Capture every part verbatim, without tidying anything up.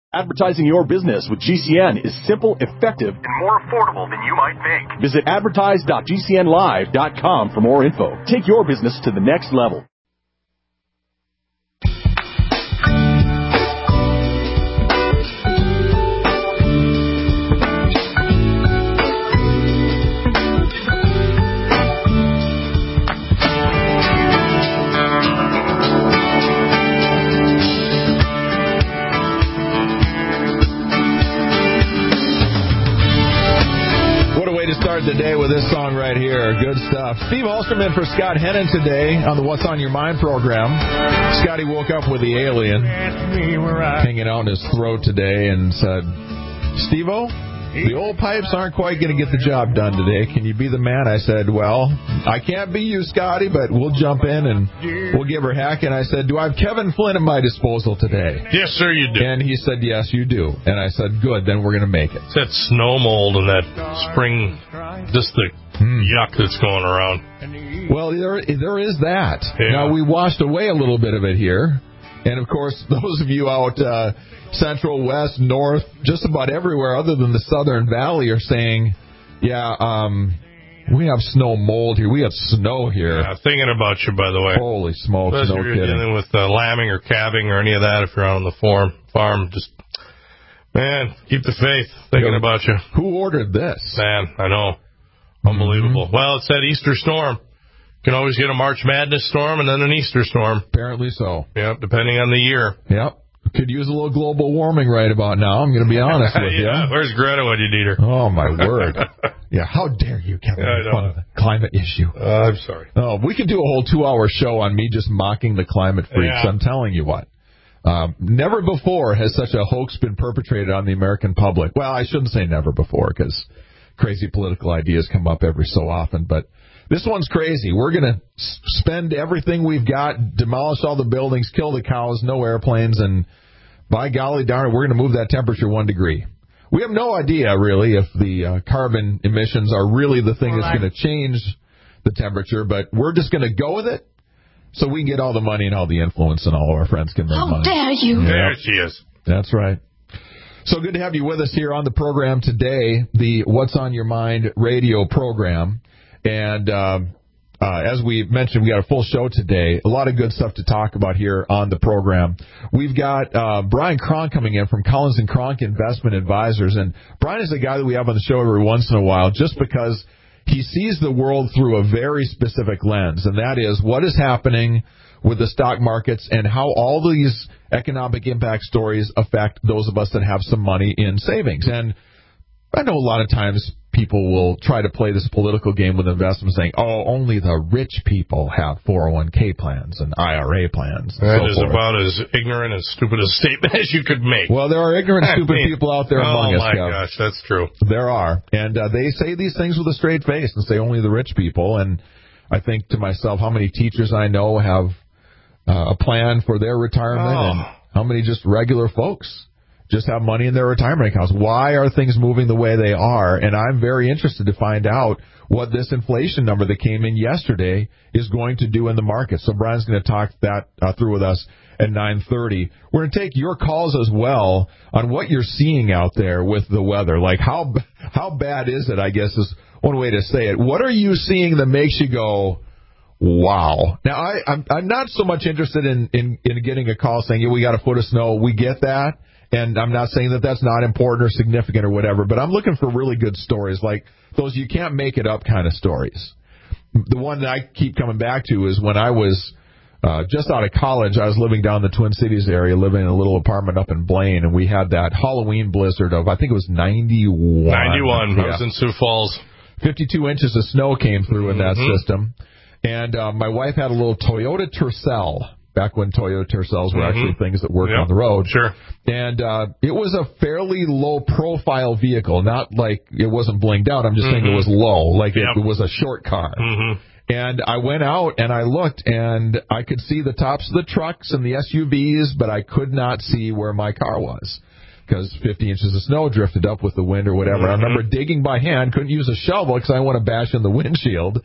Advertising your business with G C N is simple, effective, and more affordable than you might think. Visit advertise dot g c n live dot com for more info. Take your business to the next level. Start the day with this song right here. Good stuff. Steve Ulsterman for Scott Hennon today on the What's on Your Mind program. Scotty woke up with the alien hanging out in his throat today and said, Steve-O, the old pipes aren't quite going to get the job done today. Can you be the man? I said, well, I can't be you, Scotty, but we'll jump in and we'll give her a hack. And I said, do I have Kevin Flynn at my disposal today? Yes, sir, you do. And he said, yes, you do. And I said, good, then we're going to make it. It's that snow mold and that spring, just the hmm. yuck that's going around. Well, there, there is that. Yeah. Now, we washed away a little bit of it here. And, of course, those of you out uh, central, west, north, just about everywhere other than the southern valley are saying, yeah, um, we have snow mold here. We have snow here. Yeah, thinking about you, by the way. Holy smokes, Especially no if you're kidding. dealing with uh, lambing or calving or any of that, if you're out on the farm, farm just, man, keep the faith. Thinking yeah. about you. Who ordered this? Man, I know. Unbelievable. Mm-hmm. Well, it's that Easter storm. You can always get a March Madness storm and then an Easter storm. Apparently so. Yep, depending on the year. Yep. Could use a little global warming right about now. I'm going to be honest with you. Yeah, where's Greta when you need her? Oh, my word. Yeah, how dare you, Kevin, yeah, make fun of the climate issue. Uh, I'm sorry. Oh, we could do a whole two-hour show on me just mocking the climate freaks. Yeah. I'm telling you what. Um, never before has such a hoax been perpetrated on the American public. Well, I shouldn't say never before because crazy political ideas come up every so often, but this one's crazy. We're going to spend everything we've got, demolish all the buildings, kill the cows, no airplanes, and by golly darn it, we're going to move that temperature one degree. We have no idea, really, if the uh, carbon emissions are really the thing that's going to change the temperature, but we're just going to go with it so we can get all the money and all the influence and all of our friends can make How money. How dare you? Yep. There she is. That's right. So good to have you with us here on the program today, the What's on Your Mind radio program. And uh, uh, as we mentioned, we got a full show today. A lot of good stuff to talk about here on the program. We've got uh, Brian Cronk coming in from Collins and Cronk Investment Advisors. And Brian is a guy that we have on the show every once in a while just because he sees the world through a very specific lens, and that is what is happening with the stock markets and how all these economic impact stories affect those of us that have some money in savings. And I know a lot of times people will try to play this political game with investments saying, oh, only the rich people have four oh one k plans and I R A plans. And that so is forth. about as ignorant and stupid a statement as you could make. Well, there are ignorant, stupid I mean, people out there among oh us. Oh, my Kev. gosh, that's true. There are. And uh, they say these things with a straight face and say only the rich people. And I think to myself, how many teachers I know have uh, a plan for their retirement oh. and how many just regular folks just have money in their retirement accounts. Why are things moving the way they are? And I'm very interested to find out what this inflation number that came in yesterday is going to do in the market. So Brian's going to talk that uh, through with us at nine thirty. We're going to take your calls as well on what you're seeing out there with the weather. Like how how bad is it, I guess, is one way to say it. What are you seeing that makes you go, wow? Now, I, I'm, I'm not so much interested in, in, in getting a call saying, yeah, we got a foot of snow. We get that. And I'm not saying that that's not important or significant or whatever, but I'm looking for really good stories, like those you can't make it up kind of stories. The one that I keep coming back to is when I was uh, just out of college, I was living down in the Twin Cities area, living in a little apartment up in Blaine, and we had that Halloween blizzard of, I think it was ninety-one. ninety-one. Yeah. I was in Sioux Falls. fifty-two inches of snow came through in that mm-hmm. system. And uh, my wife had a little Toyota Tercel, back when Toyota Tercels were mm-hmm. actually things that worked yep. on the road. Sure. And uh, it was a fairly low-profile vehicle, not like it wasn't blinged out. I'm just mm-hmm. saying it was low, like yep. it, it was a short car. Mm-hmm. And I went out and I looked, and I could see the tops of the trucks and the S U Vs, but I could not see where my car was because fifty inches of snow drifted up with the wind or whatever. Mm-hmm. I remember digging by hand, couldn't use a shovel because I didn't want to bash in the windshield.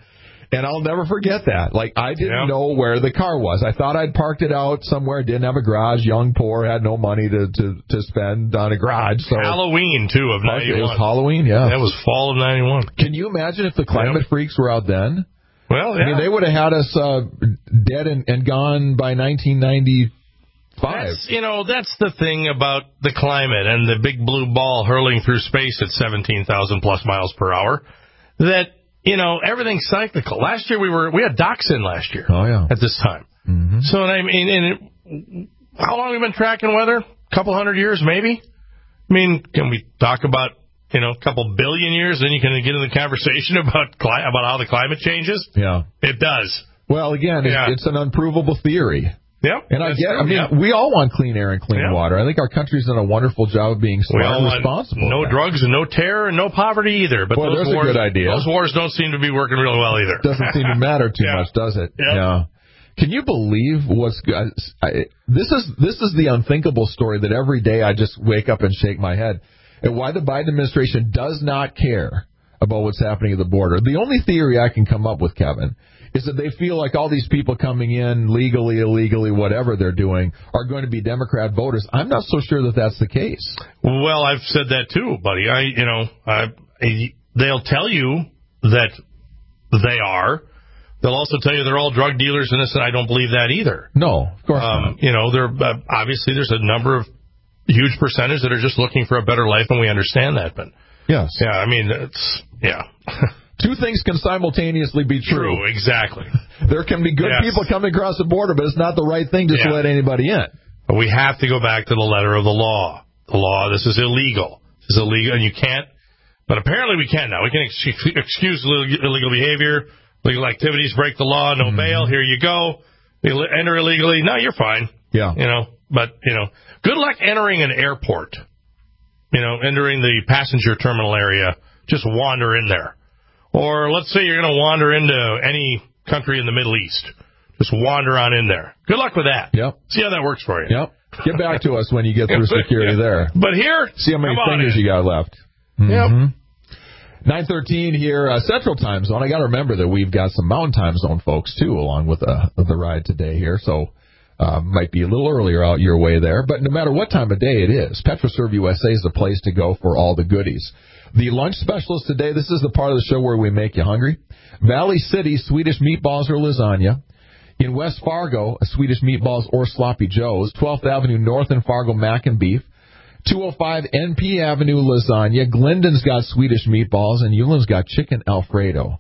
And I'll never forget that. Like, I didn't yep. know where the car was. I thought I'd parked it out somewhere. Didn't have a garage. Young, poor, had no money to, to, to spend on a garage. So Halloween, too, of ninety-one. It was Halloween, yeah. That was fall of ninety-one. Can you imagine if the climate yep. freaks were out then? Well, yeah. I mean, they would have had us uh, dead and, and gone by nineteen ninety-five. That's, you know, that's the thing about the climate and the big blue ball hurling through space at seventeen thousand plus miles per hour. That, you know, everything's cyclical. Last year we were we had Dachshund last year. Oh yeah. At this time. Mm-hmm. So I mean, and it, how long have we been tracking weather? A couple hundred years, maybe. I mean, can we talk about, you know, a couple billion years? Then you can get into the conversation about cli- about how the climate changes. Yeah, it does. Well, again, yeah. it's, it's an unprovable theory. Yep. And I get, true. I mean, yep. we all want clean air and clean yep. water. I think our country's done a wonderful job of being smart and responsible. No drugs and no terror and no poverty either. But well, those there's wars, a good idea. Those wars don't seem to be working really well either. Doesn't seem to matter too yeah. much, does it? Yep. Yeah. Can you believe what's I, this is this is the unthinkable story that every day I just wake up and shake my head at why the Biden administration does not care about what's happening at the border. The only theory I can come up with, Kevin, is that they feel like all these people coming in legally, illegally, whatever they're doing, are going to be Democrat voters. I'm not so sure that that's the case. Well, I've said that too, buddy. I, you know, I, they'll tell you that they are. They'll also tell you they're all drug dealers in this, and I don't believe that either. No, of course um, not. You know, there uh, obviously there's a number of huge percentage that are just looking for a better life, and we understand that. But yes, yeah, I mean, it's yeah. Two things can simultaneously be true. True, exactly. There can be good yes. people coming across the border, but it's not the right thing just yeah. to let anybody in. But we have to go back to the letter of the law. The law, this is illegal. This is illegal, and you can't. But apparently we can now. We can ex- excuse illegal behavior, legal activities, break the law, no mm-hmm. bail. Here you go. You enter illegally. No, you're fine. Yeah. You know, but, you know, good luck entering an airport. You know, entering the passenger terminal area. Just wander in there. Or let's say you're going to wander into any country in the Middle East. Just wander on in there. Good luck with that. Yep. See how that works for you. Yep. Get back to us when you get through security yeah. there. But here, see how many fingers in. you got left. Yep. Mm-hmm. nine thirteen here, uh, Central Time Zone. I got to remember that we've got some Mountain Time Zone folks, too, along with uh, the ride today here. So uh, might be a little earlier out your way there. But no matter what time of day it is, PetroServe U S A is the place to go for all the goodies. The lunch specialist today, this is the part of the show where we make you hungry. Valley City, Swedish meatballs or lasagna. In West Fargo, Swedish meatballs or Sloppy Joe's. twelfth Avenue North in Fargo, mac and beef. two oh five N P Avenue lasagna. Glendon's got Swedish meatballs, and Euland's got chicken Alfredo.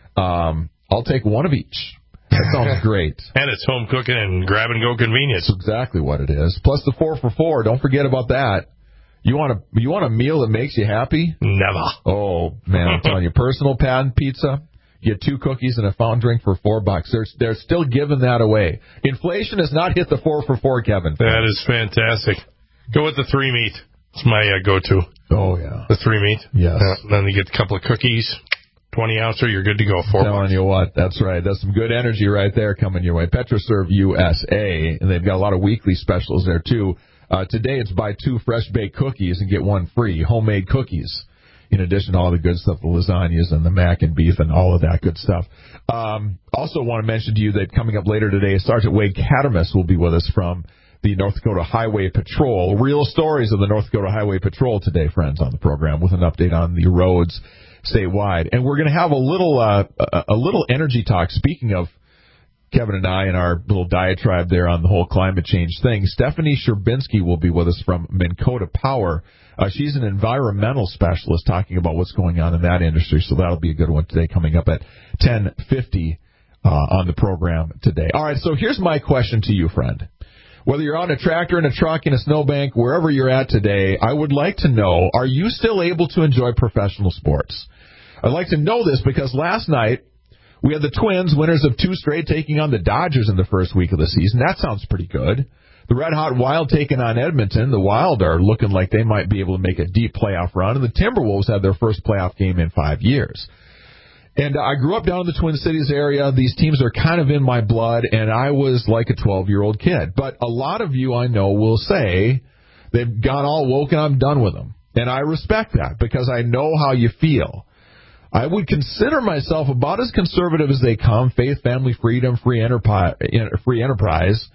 Um, I'll take one of each. That sounds great. And it's home cooking and grab-and-go convenience. That's exactly what it is. Plus the four for four. Don't forget about that. You want a you want a meal that makes you happy? Never. Oh, man, I'm telling you. Personal pan pizza. You get two cookies and a fountain drink for four bucks. They're, they're still giving that away. Inflation has not hit the four for four, Kevin. That is fantastic. Go with the three meat. It's my uh, go-to. Oh, yeah. The three meat. Yes. Uh, then you get a couple of cookies, twenty ouncer, you're good to go. Four I'm telling bucks. you what, that's right. That's some good energy right there coming your way. PetroServe U S A, and they've got a lot of weekly specials there, too. Uh, today it's buy two fresh-baked cookies and get one free, homemade cookies, in addition to all the good stuff, the lasagnas and the mac and beef and all of that good stuff. Um, also want to mention to you that coming up later today, Sergeant Wade Cattermas will be with us from the North Dakota Highway Patrol. Real stories of the North Dakota Highway Patrol today, friends, on the program with an update on the roads statewide. And we're going to have a little uh, a, a little energy talk. Speaking of Kevin and I and our little diatribe there on the whole climate change thing, Stephanie Sherbinsky will be with us from Minn Kota Power. Uh, she's an environmental specialist talking about what's going on in that industry, so that'll be a good one today coming up at ten fifty uh, on the program today. All right, so here's my question to you, friend. Whether you're on a tractor, in a truck, in a snowbank, wherever you're at today, I would like to know, are you still able to enjoy professional sports? I'd like to know this because last night we had the Twins, winners of two straight, taking on the Dodgers in the first week of the season. That sounds pretty good. The Red Hot Wild taking on Edmonton. The Wild are looking like they might be able to make a deep playoff run. And the Timberwolves had their first playoff game in five years. And I grew up down in the Twin Cities area. These teams are kind of in my blood, and I was like a twelve-year-old kid. But a lot of you I know will say they've gone all woke and I'm done with them. And I respect that because I know how you feel. I would consider myself about as conservative as they come, faith, family, freedom, free enterprise. Free enterprise.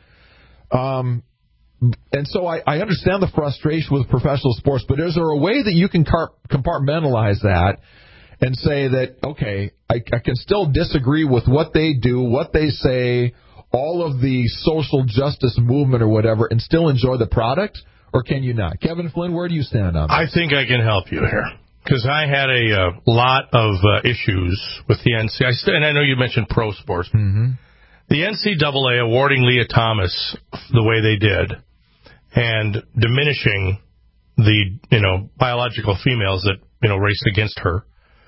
Um, and so I, I understand the frustration with professional sports, but is there a way that you can compartmentalize that and say that, okay, I, I can still disagree with what they do, what they say, all of the social justice movement or whatever, and still enjoy the product? Or can you not? Kevin Flynn, where do you stand on that? I think I can help you here. Because I had a uh, lot of uh, issues with the N C double A, I st- and I know you mentioned pro sports. Mm-hmm. The N C double A awarding Leah Thomas the way they did and diminishing the, you know, biological females that, you know, raced against her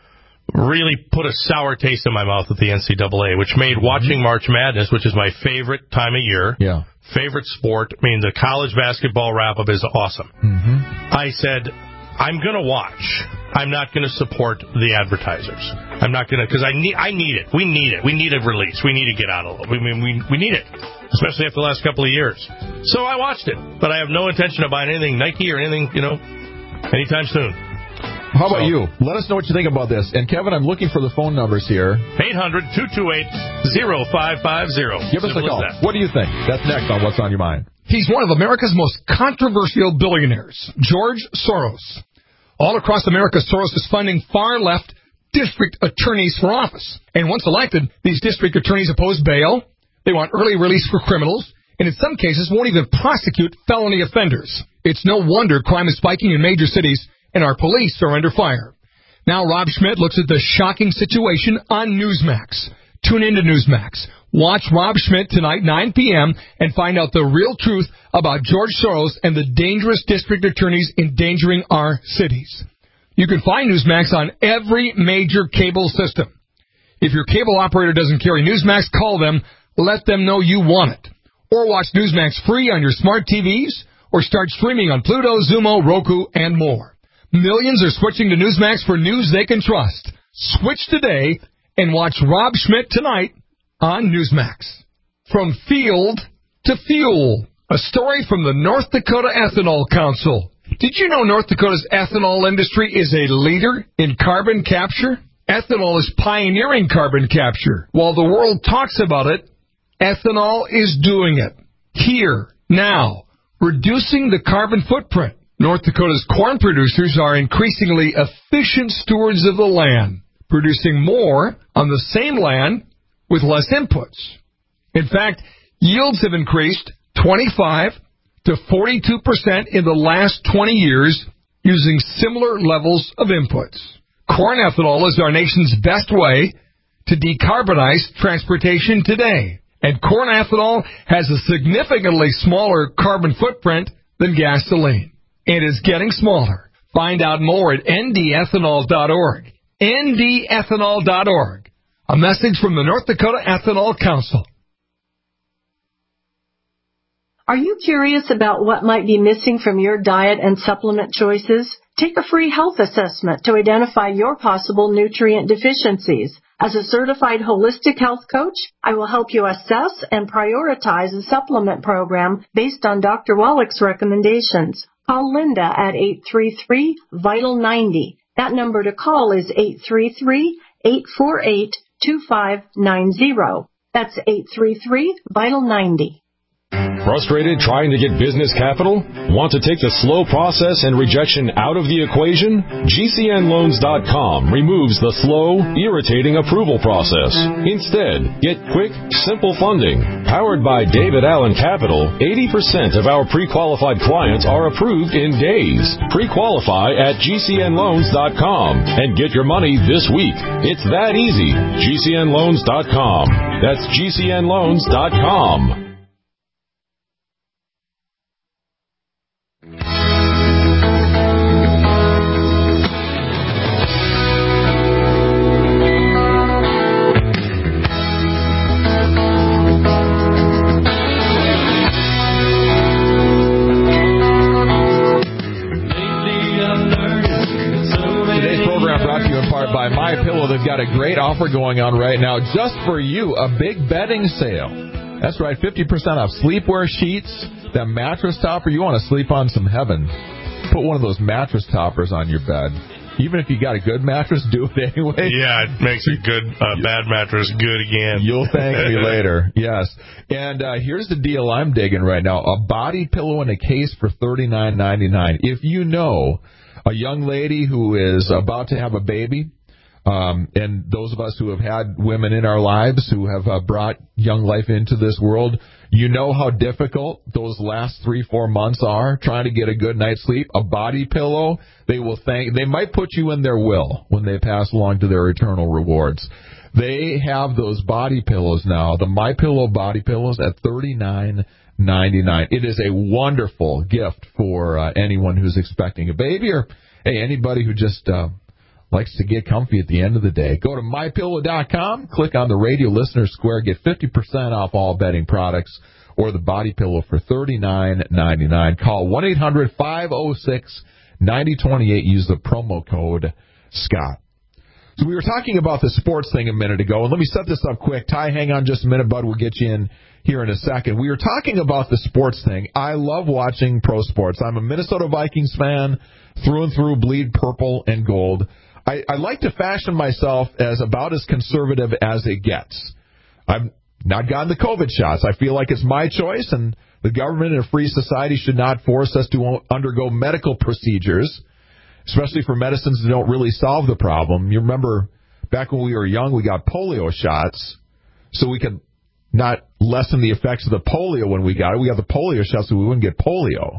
really put a sour taste in my mouth at the N C double A, which made mm-hmm. watching March Madness, which is my favorite time of year, yeah. favorite sport. I mean, the college basketball wrap-up is awesome. Mm-hmm. I said, I'm going to watch. I'm not going to support the advertisers. I'm not going to, because I need, I need it. We need it. We need a release. We need to get out of it. I mean, we, we need it, especially after the last couple of years. So I watched it, but I have no intention of buying anything Nike or anything, you know, anytime soon. How about so, you? Let us know what you think about this. And, Kevin, I'm looking for the phone numbers here. eight hundred, two two eight, oh five five oh. Give us a call. What do you think? That's next on What's on Your Mind. He's one of America's most controversial billionaires, George Soros. All across America, Soros is funding far-left district attorneys for office. And once elected, these district attorneys oppose bail. They want early release for criminals. And in some cases, won't even prosecute felony offenders. It's no wonder crime is spiking in major cities, and our police are under fire. Now Rob Schmidt looks at the shocking situation on Newsmax. Tune into Newsmax. Watch Rob Schmidt tonight, nine p.m., and find out the real truth about George Soros and the dangerous district attorneys endangering our cities. You can find Newsmax on every major cable system. If your cable operator doesn't carry Newsmax, call them. Let them know you want it. Or watch Newsmax free on your smart T Vs, or start streaming on Pluto, Zumo, Roku, and more. Millions are switching to Newsmax for news they can trust. Switch today and watch Rob Schmidt tonight on Newsmax. From field to fuel. A story from the North Dakota Ethanol Council. Did you know North Dakota's ethanol industry is a leader in carbon capture? Ethanol is pioneering carbon capture. While the world talks about it, ethanol is doing it. Here, now, reducing the carbon footprint. North Dakota's corn producers are increasingly efficient stewards of the land, producing more on the same land with less inputs. In fact, yields have increased twenty-five to forty-two percent in the last twenty years using similar levels of inputs. Corn ethanol is our nation's best way to decarbonize transportation today. And corn ethanol has a significantly smaller carbon footprint than gasoline. It is getting smaller. Find out more at N D ethanol dot org. N D ethanol dot org. A message from the North Dakota Ethanol Council. Are you curious about what might be missing from your diet and supplement choices? Take a free health assessment to identify your possible nutrient deficiencies. As a certified holistic health coach, I will help you assess and prioritize a supplement program based on Doctor Wallach's recommendations. Call Linda at eight three three, vital ninety. That number to call is eight three three, eight four eight, two five nine zero. That's eight three three, vital ninety. Frustrated trying to get business capital? Want to take the slow process and rejection out of the equation? G C N loans dot com removes the slow, irritating approval process. Instead, get quick, simple funding. Powered by David Allen Capital, eighty percent of our pre-qualified clients are approved in days. Pre-qualify at G C N loans dot com and get your money this week. It's that easy. G C N loans dot com. That's G C N loans dot com. By MyPillow, they've got a great offer going on right now just for you, a big bedding sale. That's right, fifty percent off sleepwear sheets, that mattress topper. You want to sleep on some heaven. Put one of those mattress toppers on your bed. Even if you got a good mattress, do it anyway. Yeah, it makes a good uh, bad mattress good again. You'll thank me later. Yes. And uh, here's the deal I'm digging right now: a body pillow in a case for thirty-nine ninety-nine. If you know a young lady who is about to have a baby. Um, and those of us who have had women in our lives who have uh, brought young life into this world, you know how difficult those last three, four months are trying to get a good night's sleep. A body pillow, they will thank, they might put you in their will when they pass along to their eternal rewards. They have those body pillows now, the MyPillow body pillows at thirty-nine ninety-nine. It is a wonderful gift for uh, anyone who's expecting a baby or, hey, anybody who just, uh, likes to get comfy at the end of the day. Go to my pillow dot com, click on the radio listener square, get fifty percent off all bedding products or the body pillow for thirty-nine ninety-nine. Call one eight hundred five oh six nine oh two eight. Use the promo code Scott. So we were talking about the sports thing a minute ago, and let me set this up quick. Ty, hang on just a minute, bud. We'll get you in here in a second. We were talking about the sports thing. I love watching pro sports. I'm a Minnesota Vikings fan, through and through, bleed purple and gold. I, I like to fashion myself as about as conservative as it gets. I've not gotten the COVID shots. I feel like it's my choice, and the government in a free society should not force us to undergo medical procedures, especially for medicines that don't really solve the problem. You remember back when we were young, we got polio shots so we could not lessen the effects of the polio when we got it. We got the polio shots so we wouldn't get polio.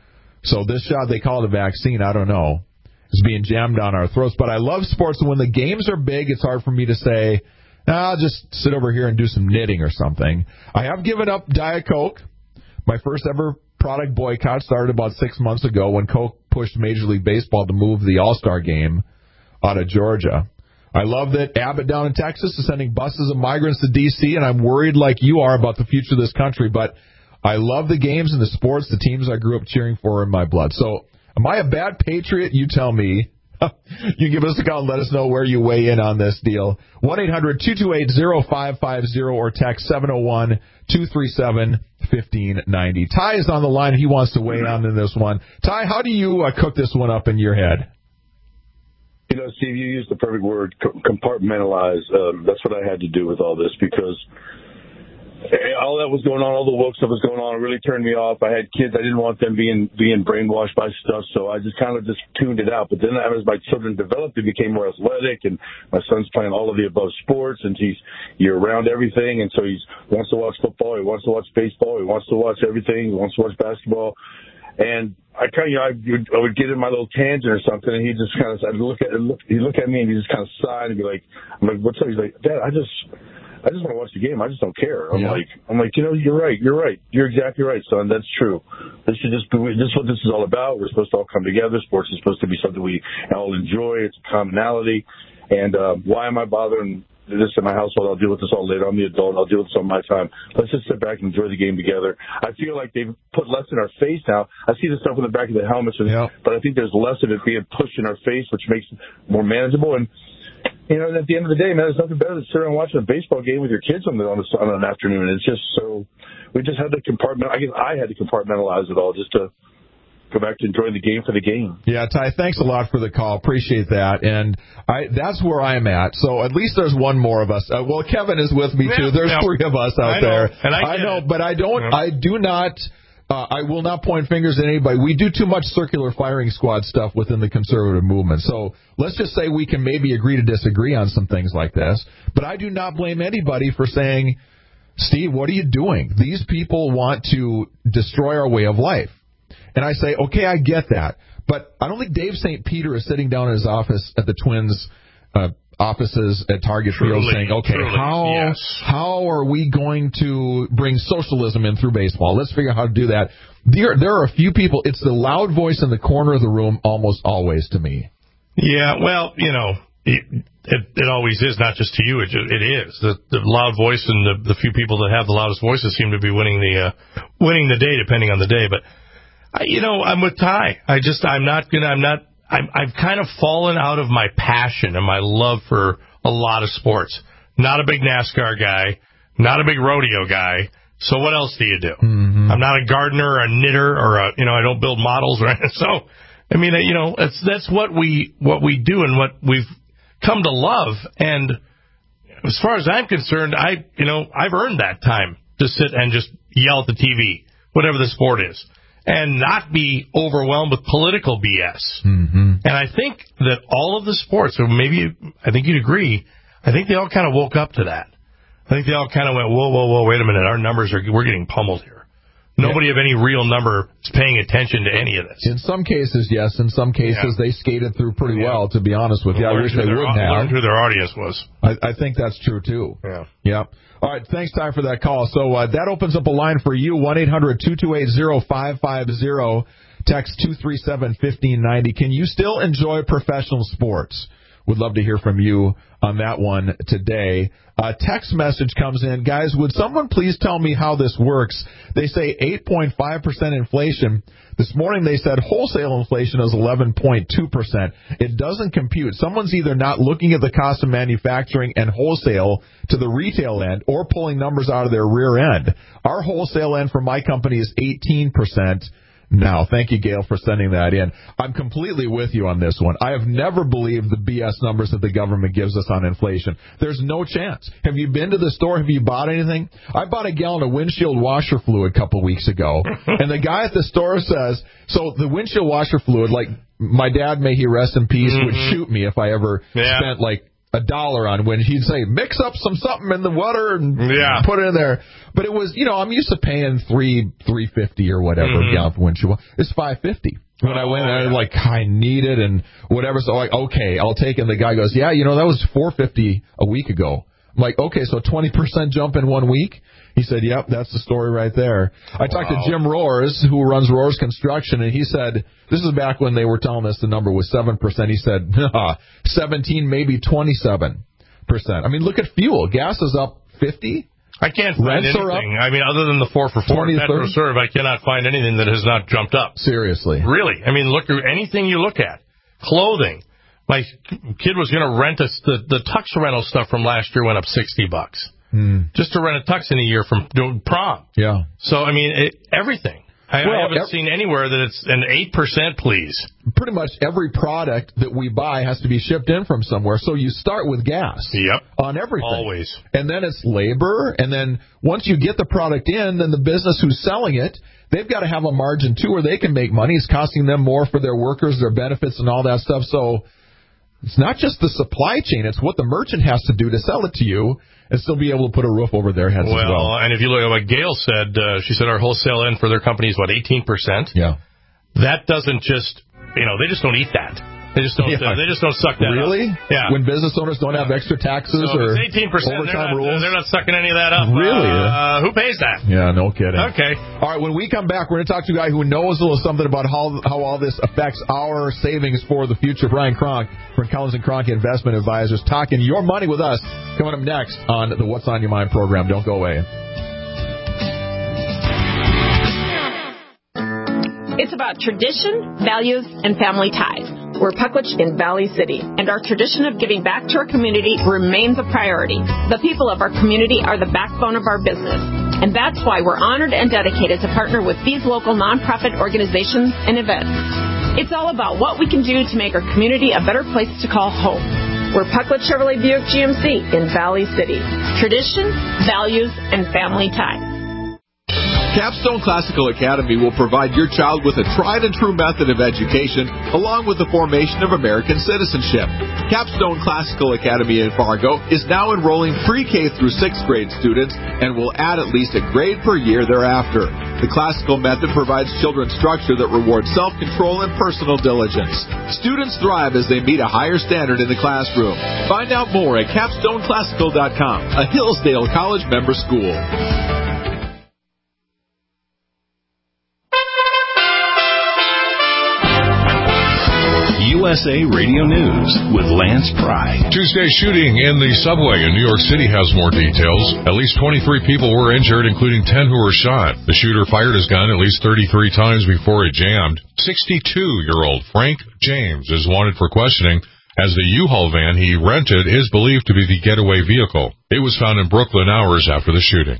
So this shot, they call it a vaccine. I don't know. Is being jammed down our throats. But I love sports, and when the games are big, it's hard for me to say, nah, I'll just sit over here and do some knitting or something. I have given up Diet Coke. My first ever product boycott started about six months ago when Coke pushed Major League Baseball to move the All-Star game out of Georgia. I love that Abbott down in Texas is sending buses of migrants to D C, and I'm worried like you are about the future of this country. But I love the games and the sports, the teams I grew up cheering for in my blood. So am I a bad patriot? You tell me. You give us a call and let us know where you weigh in on this deal. one eight hundred two two eight oh five five oh or text seven oh one two three seven one five nine oh. Ty is on the line. He wants to weigh in on this one. Ty, how do you uh, cook this one up in your head? You know, Steve, you used the perfect word, compartmentalize. Um, that's what I had to do with all this because all that was going on, all the woke stuff was going on. It really turned me off. I had kids. I didn't want them being being brainwashed by stuff, so I just kind of just tuned it out. But then as my children developed, they became more athletic, and my son's playing all of the above sports, and he's you're around everything, and so he wants to watch football, he wants to watch baseball, he wants to watch everything, he wants to watch basketball. And I kind of, you know, I, I would get in my little tangent or something, and he just kind of, I'd look at, look, he'd look at me, and he just kind of sigh and be like, I'm like, what's up? He's like, Dad, I just, I just want to watch the game. I just don't care. I'm yeah. like, I'm like, you know, you're right. You're right. You're exactly right, son. That's true. This should just be, this is what this is all about. We're supposed to all come together. Sports is supposed to be something we all enjoy. It's a commonality. And, uh, why am I bothering this in my household? I'll deal with this all later. I'm the adult. I'll deal with this on my time. Let's just sit back and enjoy the game together. I feel like they've put less in our face now. I see the stuff in the back of the helmets, and, yeah. but I think there's less of it being pushed in our face, which makes it more manageable. And, you know, at the end of the day, man, there's nothing better than sitting and watching a baseball game with your kids on the on, the, on an afternoon. It's just so we just had to compartment. I guess I had to compartmentalize it all just to go back to enjoying the game for the game. Yeah, Ty, thanks a lot for the call. Appreciate that. And I that's where I'm at. So at least there's one more of us. Uh, well, Kevin is with me too. There's yeah. three of us out I know. there. And I, I know, it. but I don't. Yeah. I do not. Uh, I will not point fingers at anybody. We do too much circular firing squad stuff within the conservative movement. So let's just say we can maybe agree to disagree on some things like this. But I do not blame anybody for saying, Steve, what are you doing? These people want to destroy our way of life. And I say, okay, I get that. But I don't think Dave Saint Peter is sitting down in his office at the Twins uh, offices at Target truly, Field saying, okay, truly, how yes. how are we going to bring socialism in through baseball? Let's figure out how to do that. There, there are a few people. It's the loud voice in the corner of the room almost always to me. Yeah, well, you know, it, it, it always is, not just to you. It, it is. The, the loud voice and the, the few people that have the loudest voices seem to be winning the uh, winning the day, depending on the day. But, I, you know, I'm with Ty. I just, I'm not going to, I'm not, I'm, I've kind of fallen out of my passion and my love for a lot of sports. Not a big NASCAR guy, not a big rodeo guy. So what else do you do? Mm-hmm. I'm not a gardener or a knitter or a, you know, I don't build models or anything. So I mean, you know, that's that's what we what we do and what we've come to love. And as far as I'm concerned, I you know I've earned that time to sit and just yell at the T V, whatever the sport is, and not be overwhelmed with political B S. Mm-hmm. And I think that all of the sports, or maybe I think you'd agree, I think they all kind of woke up to that. I think they all kind of went, whoa, whoa, whoa, wait a minute, our numbers are we're getting pummeled here. Nobody of any real number is paying attention to any of this. In some cases, yes. In some cases, yeah. they skated through pretty yeah. well, to be honest with you. I wish they their, wouldn't have. Learned who their audience was. I, I think that's true, too. Yeah. Yeah. All right, thanks, Ty, for that call. So uh, that opens up a line for you, one eight hundred two two eight zero five five zero, text two three seven, one five nine zero. Can you still enjoy professional sports? Would love to hear from you on that one today. A text message comes in. Guys, would someone please tell me how this works? They say eight point five percent inflation. This morning they said wholesale inflation is eleven point two percent. It doesn't compute. Someone's either not looking at the cost of manufacturing and wholesale to the retail end or pulling numbers out of their rear end. Our wholesale end for my company is eighteen percent. Now, thank you, Gail, for sending that in. I'm completely with you on this one. I have never believed the B S numbers that the government gives us on inflation. There's no chance. Have you been to the store? Have you bought anything? I bought a gallon of windshield washer fluid a couple weeks ago, and the guy at the store says, so the windshield washer fluid, like my dad, may he rest in peace, mm-hmm. would shoot me if I ever yeah. spent like a dollar on when he'd say, mix up some something in the water and yeah. put it in there. But it was, you know, I'm used to paying three, three fifty or whatever mm-hmm. gallon for windshield. It's five fifty. When oh, I went, yeah. I was like, I need it and whatever. So like, okay, I'll take it. And the guy goes, yeah, you know, that was four fifty a week ago. I'm like, okay, so twenty percent jump in one week. He said, yep, that's the story right there. I wow. talked to Jim Roars, who runs Roars Construction, and he said, this is back when they were telling us the number was seven percent. He said, nah, seventeen, maybe twenty-seven percent. I mean, look at fuel. Gas is up fifty. I can't find Rents anything. I mean, other than the four for four Petro Serve, I cannot find anything that has not jumped up. Seriously. Really. I mean, look at anything you look at. Clothing. My kid was going to rent us the, the tux rental stuff from last year went up sixty bucks. Mm. Just to rent a tux in a year from doing prom. Yeah. So, I mean, it, everything. I, well, I haven't ev- seen anywhere that it's an eight percent, please. Pretty much every product that we buy has to be shipped in from somewhere. So you start with gas. Yep. On everything. Always. And then it's labor. And then once you get the product in, then the business who's selling it, they've got to have a margin, too, where they can make money. It's costing them more for their workers, their benefits, and all that stuff. So it's not just the supply chain. It's what the merchant has to do to sell it to you and still be able to put a roof over their heads well, as well. And if you look at what Gail said, uh, she said our wholesale end for their company is, what, eighteen percent? Yeah. That doesn't just, you know, they just don't eat that. They just don't. Yeah. Uh, they just don't suck that really? up. Really? Yeah. When business owners don't have extra taxes so or it's eighteen percent, overtime they're not, rules, they're not sucking any of that up. Really? Uh, who pays that? Yeah, no kidding. Okay. All right. When we come back, we're going to talk to a guy who knows a little something about how how all this affects our savings for the future. Brian Kronk from Collins and Kronk Investment Advisors, talking your money with us. Coming up next on the What's on Your Mind program. Don't go away. It's about tradition, values, and family ties. We're Pucklich in Valley City, and our tradition of giving back to our community remains a priority. The people of our community are the backbone of our business, and that's why we're honored and dedicated to partner with these local nonprofit organizations and events. It's all about what we can do to make our community a better place to call home. We're Pucklich Chevrolet Buick G M C in Valley City. Tradition, values, and family ties. Capstone Classical Academy will provide your child with a tried and true method of education, along with the formation of American citizenship. Capstone Classical Academy in Fargo is now enrolling pre-K through sixth grade students and will add at least a grade per year thereafter. The classical method provides children structure that rewards self-control and personal diligence. Students thrive as they meet a higher standard in the classroom. Find out more at capstone classical dot com, a Hillsdale College member school. U S A Radio News with Lance Pry. Tuesday shooting in the subway in New York City has more details. At least twenty-three people were injured, including ten who were shot. The shooter fired his gun at least thirty-three times before it jammed. sixty-two-year-old Frank James is wanted for questioning, as the U-Haul van he rented is believed to be the getaway vehicle. It was found in Brooklyn hours after the shooting.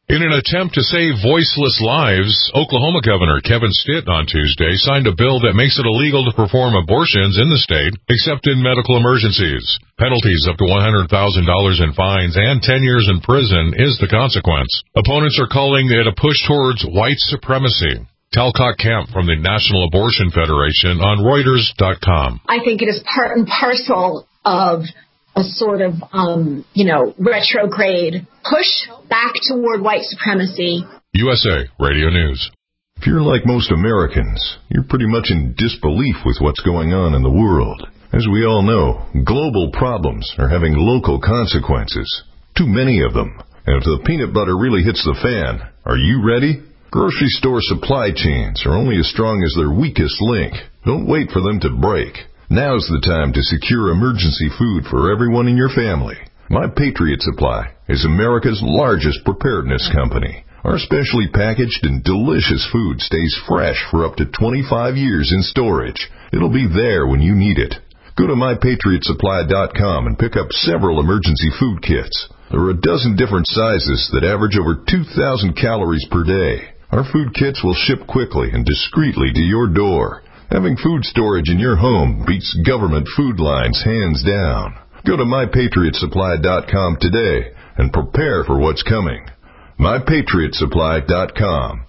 In an attempt to save voiceless lives, Oklahoma Governor Kevin Stitt on Tuesday signed a bill that makes it illegal to perform abortions in the state, except in medical emergencies. Penalties up to one hundred thousand dollars in fines and ten years in prison is the consequence. Opponents are calling it a push towards white supremacy. Talcott Camp from the National Abortion Federation on Reuters dot com. I think it is part and parcel of a sort of, um, you know, retrograde push back toward white supremacy. U S A Radio News. If you're like most Americans, you're pretty much in disbelief with what's going on in the world. As we all know, global problems are having local consequences. Too many of them. And if the peanut butter really hits the fan, are you ready? Grocery store supply chains are only as strong as their weakest link. Don't wait for them to break. Now's the time to secure emergency food for everyone in your family. My Patriot Supply is America's largest preparedness company. Our specially packaged and delicious food stays fresh for up to twenty-five years in storage. It'll be there when you need it. Go to my patriot supply dot com and pick up several emergency food kits. There are a dozen different sizes that average over two thousand calories per day. Our food kits will ship quickly and discreetly to your door. Having food storage in your home beats government food lines hands down. Go to my patriot supply dot com today and prepare for what's coming. my patriot supply dot com.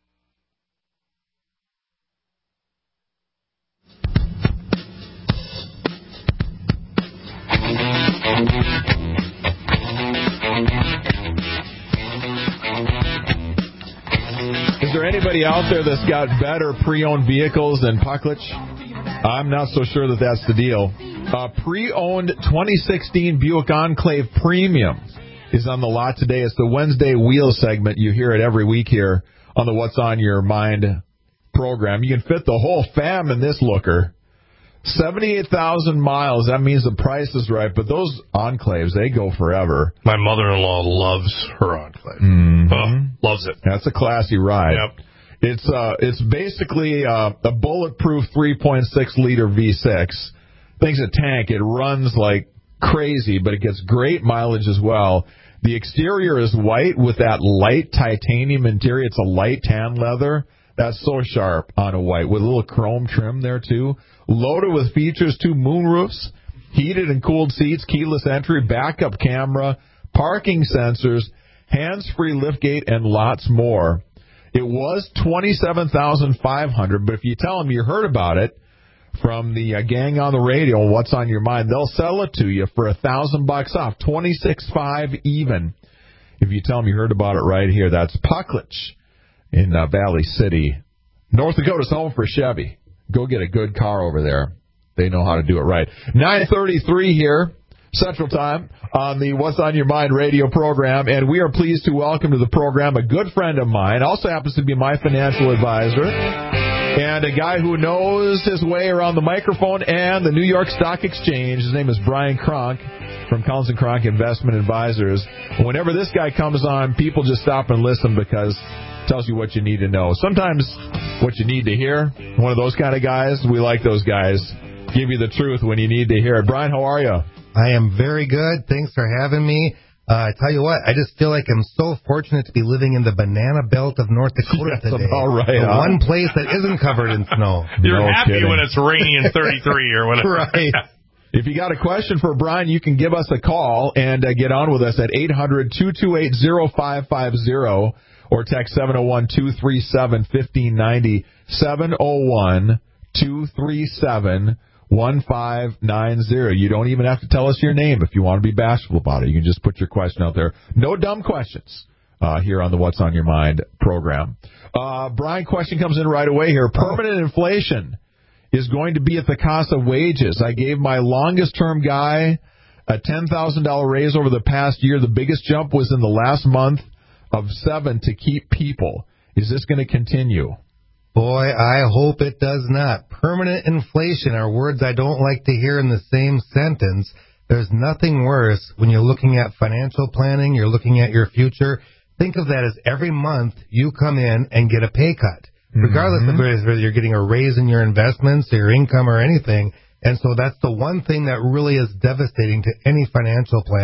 Is there anybody out there that's got better pre-owned vehicles than Pucklich? I'm not so sure that that's the deal. Uh, pre-owned twenty sixteen Buick Enclave Premium is on the lot today. It's the Wednesday Wheel segment. You hear it every week here on the What's on Your Mind program. You can fit the whole fam in this looker. seventy-eight thousand miles. That means the price is right, but those Enclaves, they go forever. My mother-in-law loves her Enclave. Mm-hmm. Oh, loves it. That's a classy ride. Yep. It's uh, it's basically uh, a bulletproof three point six liter V six. Thing's a tank. It runs like crazy, but it gets great mileage as well. The exterior is white with that light titanium interior. It's a light tan leather. That's so sharp on a white with a little chrome trim there, too. Loaded with features, two moonroofs, heated and cooled seats, keyless entry, backup camera, parking sensors, hands-free liftgate, and lots more. It was twenty-seven thousand five hundred dollars, but if you tell them you heard about it from the uh, gang on the radio, What's on Your Mind, they'll sell it to you for a thousand bucks off, twenty-six five even. If you tell them you heard about it right here, that's Pucklich in uh, Valley City. North Dakota's home for Chevy. Go get a good car over there. They know how to do it right. nine thirty-three here, Central Time, on the What's on Your Mind radio program, and we are pleased to welcome to the program a good friend of mine, also happens to be my financial advisor, and a guy who knows his way around the microphone and the New York Stock Exchange. His name is Brian Kronk from Collins and Kronk Investment Advisors. Whenever this guy comes on, people just stop and listen because it tells you what you need to know. Sometimes what you need to hear, one of those kind of guys, we like those guys, give you the truth when you need to hear it. Brian, how are you? I am very good. Thanks for having me. Uh, I tell you what, I just feel like I'm so fortunate to be living in the banana belt of North Dakota That's today. About right, the huh? one place that isn't covered in snow. You're No happy kidding. when it's rainy and thirty-three or whatever. Right. If you got a question for Brian, you can give us a call and uh, get on with us at eight hundred, two two eight, zero five five zero or text seven oh one, two three seven, one five nine zero, seven oh one, two three seven, one five nine zero. You don't even have to tell us your name if you want to be bashful about it. You can just put your question out there. No dumb questions uh, here on the What's on Your Mind program. Uh, Brian, question comes in right away here. Permanent inflation is going to be at the cost of wages. I gave my longest-term guy a ten thousand dollars raise over the past year. The biggest jump was in the last month of seven to keep people. Is this going to continue? Boy, I hope it does not. Permanent inflation are words I don't like to hear in the same sentence. There's nothing worse when you're looking at financial planning, you're looking at your future. Think of that as every month you come in and get a pay cut, regardless mm-hmm. of whether you're getting a raise in your investments or your income or anything. And so that's the one thing that really is devastating to any financial plan.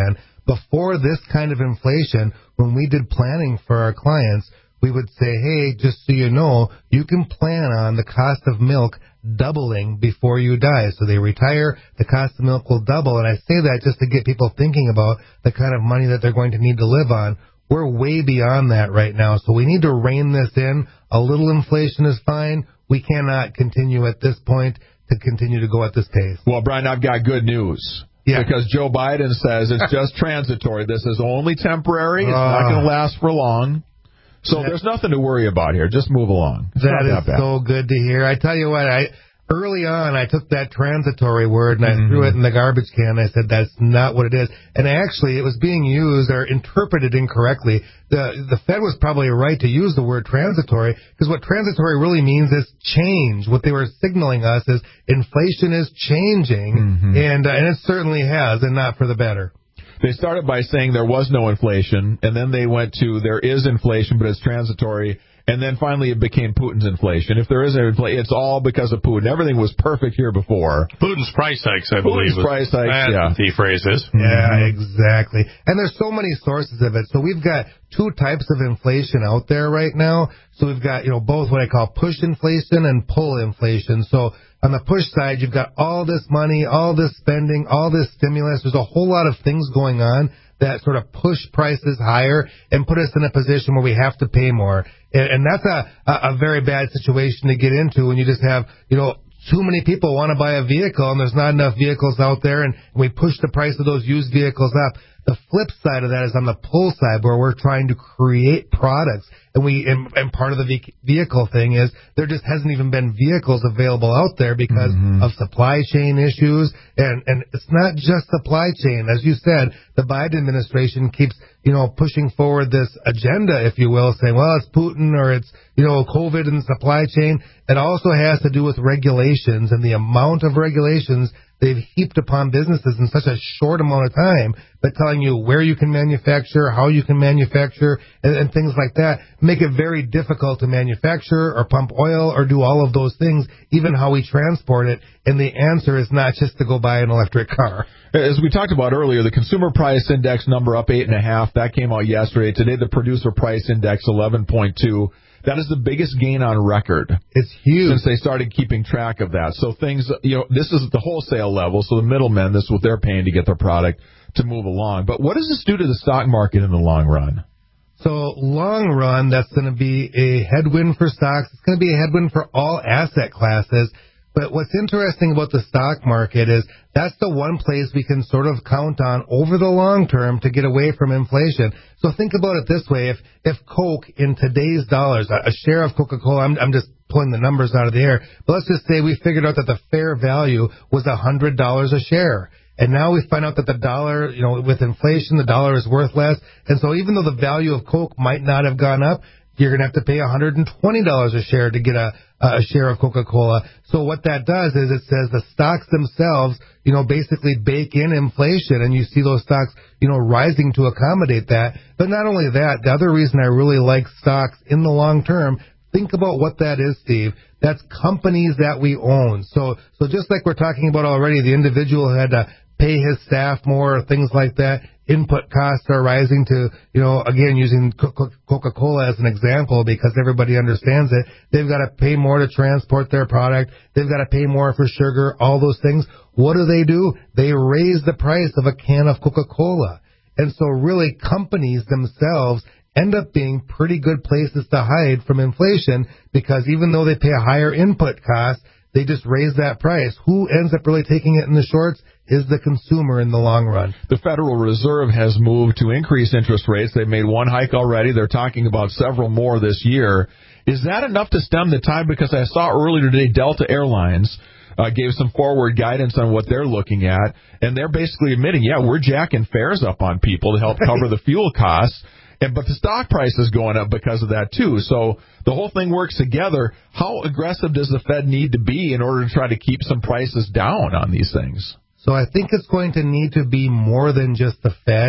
before this kind of inflation, when we did planning for our clients, we would say, hey, just so you know, you can plan on the cost of milk doubling before you die. So they retire, the cost of milk will double. And I say that just to get people thinking about the kind of money that they're going to need to live on. We're way beyond that right now. So we need to rein this in. A little inflation is fine. We cannot continue at this point to continue to go at this pace. Well, Brian, I've got good news. Yeah. Because Joe Biden says it's just transitory. This is only temporary. It's uh, not going to last for long. So that, there's nothing to worry about here. Just move along. It's that is that so good to hear. I tell you what, I early on I took that transitory word and I mm-hmm. threw it in the garbage can. I said that's not what it is. And actually, it was being used or interpreted incorrectly. The the Fed was probably right to use the word transitory because what transitory really means is change. What they were signaling us is inflation is changing, mm-hmm. and uh, and it certainly has, and not for the better. They started by saying there was no inflation, and then they went to there is inflation, but it's transitory, and then finally it became Putin's inflation. If there is inflation, it's all because of Putin. Everything was perfect here before. Putin's price hikes, I Putin's believe. Putin's price hikes, yeah. The phrase is. Yeah, mm-hmm. exactly. And there's so many sources of it. So we've got two types of inflation out there right now. So we've got, you know, both what I call push inflation and pull inflation. So on the push side, you've got all this money, all this spending, all this stimulus. There's a whole lot of things going on that sort of push prices higher and put us in a position where we have to pay more. And, and that's a, a, a very bad situation to get into when you just have, you know, too many people want to buy a vehicle and there's not enough vehicles out there and we push the price of those used vehicles up. The flip side of that is on the pull side where we're trying to create products. And we and, and part of the vehicle thing is there just hasn't even been vehicles available out there because mm-hmm. of supply chain issues. And, and it's not just supply chain. As you said, the Biden administration keeps, you know, pushing forward this agenda, if you will, saying, well, it's Putin or it's, you know, COVID and supply chain. It also has to do with regulations and the amount of regulations they've heaped upon businesses in such a short amount of time, but telling you where you can manufacture, how you can manufacture, and, and things like that make it very difficult to manufacture or pump oil or do all of those things, even how we transport it. And the answer is not just to go buy an electric car. As we talked about earlier, the consumer price index number up eight and a half. That came out yesterday. Today, the producer price index eleven point two. That is the biggest gain on record. It's huge. Since they started keeping track of that. So things, you know, this is the wholesale level. So the middlemen, this is what they're paying to get their product to move along. But what does this do to the stock market in the long run? So long run, that's going to be a headwind for stocks. It's going to be a headwind for all asset classes. But what's interesting about the stock market is that's the one place we can sort of count on over the long term to get away from inflation. So think about it this way. If if Coke in today's dollars, a share of Coca-Cola, I'm, I'm just pulling the numbers out of the air, but let's just say we figured out that the fair value was one hundred dollars a share. And now we find out that the dollar, you know, with inflation, the dollar is worth less. And so even though the value of Coke might not have gone up, you're going to have to pay one hundred twenty dollars a share to get a, a share of Coca-Cola. So what that does is it says the stocks themselves, you know, basically bake in inflation, and you see those stocks, you know, rising to accommodate that. But not only that, the other reason I really like stocks in the long term, think about what that is, Steve. That's companies that we own. So, so just like we're talking about already, the individual who had to pay his staff more, things like that. Input costs are rising to, you know, again, using Coca-Cola as an example because everybody understands it. They've got to pay more to transport their product. They've got to pay more for sugar, all those things. What do they do? They raise the price of a can of Coca-Cola. And so really companies themselves end up being pretty good places to hide from inflation because even though they pay a higher input cost, they just raise that price. Who ends up really taking it in the shorts is the consumer in the long run. The Federal Reserve has moved to increase interest rates. They've made one hike already. They're talking about several more this year. Is that enough to stem the tide? Because I saw earlier today Delta Airlines uh, gave some forward guidance on what they're looking at, and they're basically admitting, yeah, we're jacking fares up on people to help cover the fuel costs. And, but the stock price is going up because of that, too. So the whole thing works together. How aggressive does the Fed need to be in order to try to keep some prices down on these things? So I think it's going to need to be more than just the Fed.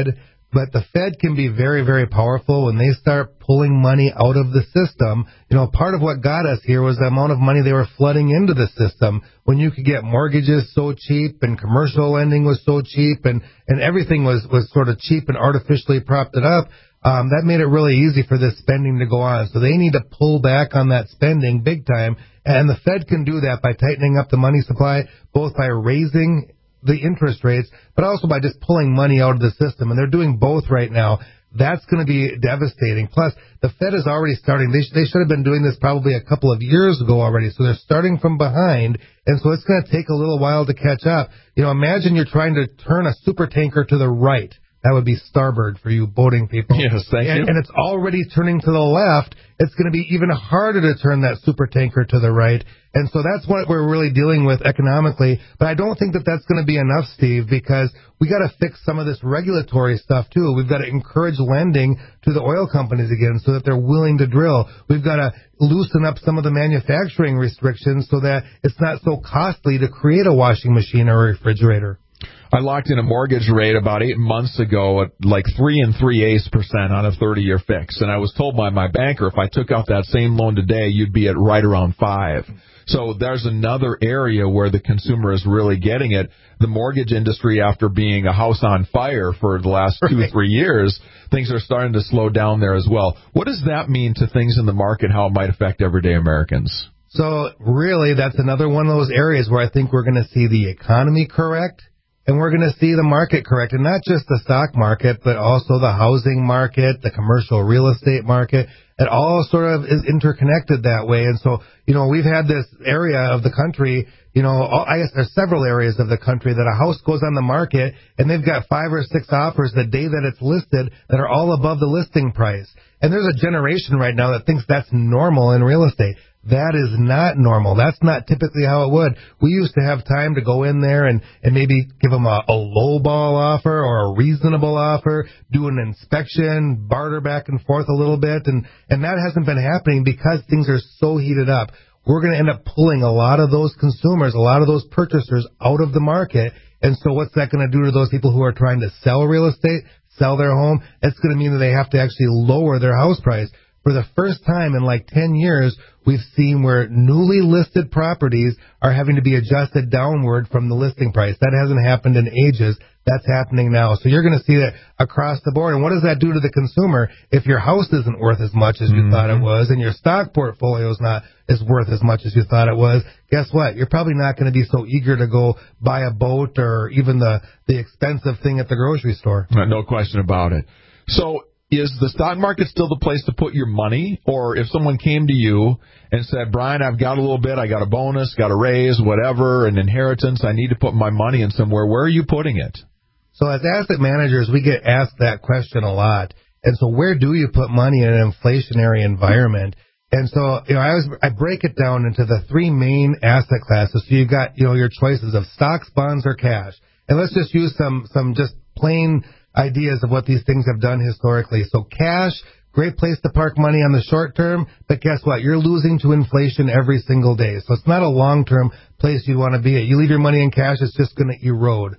But the Fed can be very, very powerful when they start pulling money out of the system. You know, part of what got us here was the amount of money they were flooding into the system when you could get mortgages so cheap and commercial lending was so cheap and, and everything was, was sort of cheap and artificially propped it up. Um, that made it really easy for this spending to go on. So they need to pull back on that spending big time. And the Fed can do that by tightening up the money supply, both by raising the interest rates, but also by just pulling money out of the system. And they're doing both right now. That's going to be devastating. Plus, the Fed is already starting. They, sh- they should have been doing this probably a couple of years ago already. So they're starting from behind. And so it's going to take a little while to catch up. You know, imagine you're trying to turn a super tanker to the right. That would be starboard for you boating people. Yes, thank and, you. And it's already turning to the left. It's going to be even harder to turn that super tanker to the right. And so that's what we're really dealing with economically. But I don't think that that's going to be enough, Steve, because we got to fix some of this regulatory stuff, too. We've got to encourage lending to the oil companies again so that they're willing to drill. We've got to loosen up some of the manufacturing restrictions so that it's not so costly to create a washing machine or a refrigerator. I locked in a mortgage rate about eight months ago at like three and three eighths percent on a thirty-year fix, and I was told by my banker if I took out that same loan today, you'd be at right around five. So there's another area where the consumer is really getting it. The mortgage industry, after being a house on fire for the last two or three years, things are starting to slow down there as well. What does that mean to things in the market, how it might affect everyday Americans? So really, that's another one of those areas where I think we're going to see the economy correct. And we're going to see the market correct, and not just the stock market, but also the housing market, the commercial real estate market. It all sort of is interconnected that way. And so, you know, we've had this area of the country, you know, I guess there's several areas of the country that a house goes on the market, and they've got five or six offers the day that it's listed that are all above the listing price. And there's a generation right now that thinks that's normal in real estate. That is not normal. That's not typically how it would. We used to have time to go in there and, and maybe give them a, a low ball offer or a reasonable offer, do an inspection, barter back and forth a little bit, and, and that hasn't been happening because things are so heated up. We're going to end up pulling a lot of those consumers, a lot of those purchasers out of the market. And so what's that going to do to those people who are trying to sell real estate, sell their home? It's going to mean that they have to actually lower their house price. For the first time in like ten years, we've seen where newly listed properties are having to be adjusted downward from the listing price. That hasn't happened in ages. That's happening now. So you're going to see that across the board. And what does that do to the consumer? If your house isn't worth as much as you mm-hmm. thought it was, and your stock portfolio is not as worth as much as you thought it was, guess what? You're probably not going to be so eager to go buy a boat or even the, the expensive thing at the grocery store. No question about it. So is the stock market still the place to put your money? Or if someone came to you and said, Brian, I've got a little bit, I got a bonus, got a raise, whatever, an inheritance, I need to put my money in somewhere, where are you putting it? So as asset managers, we get asked that question a lot. And so where do you put money in an inflationary environment? And so, you know, I, was, I break it down into the three main asset classes. So you've got, you know, your choices of stocks, bonds, or cash. And let's just use some, some just plain ideas of what these things have done historically. So cash, great place to park money on the short term, but guess what? You're losing to inflation every single day. So it's not a long-term place you want to be at. You leave your money in cash, it's just going to erode.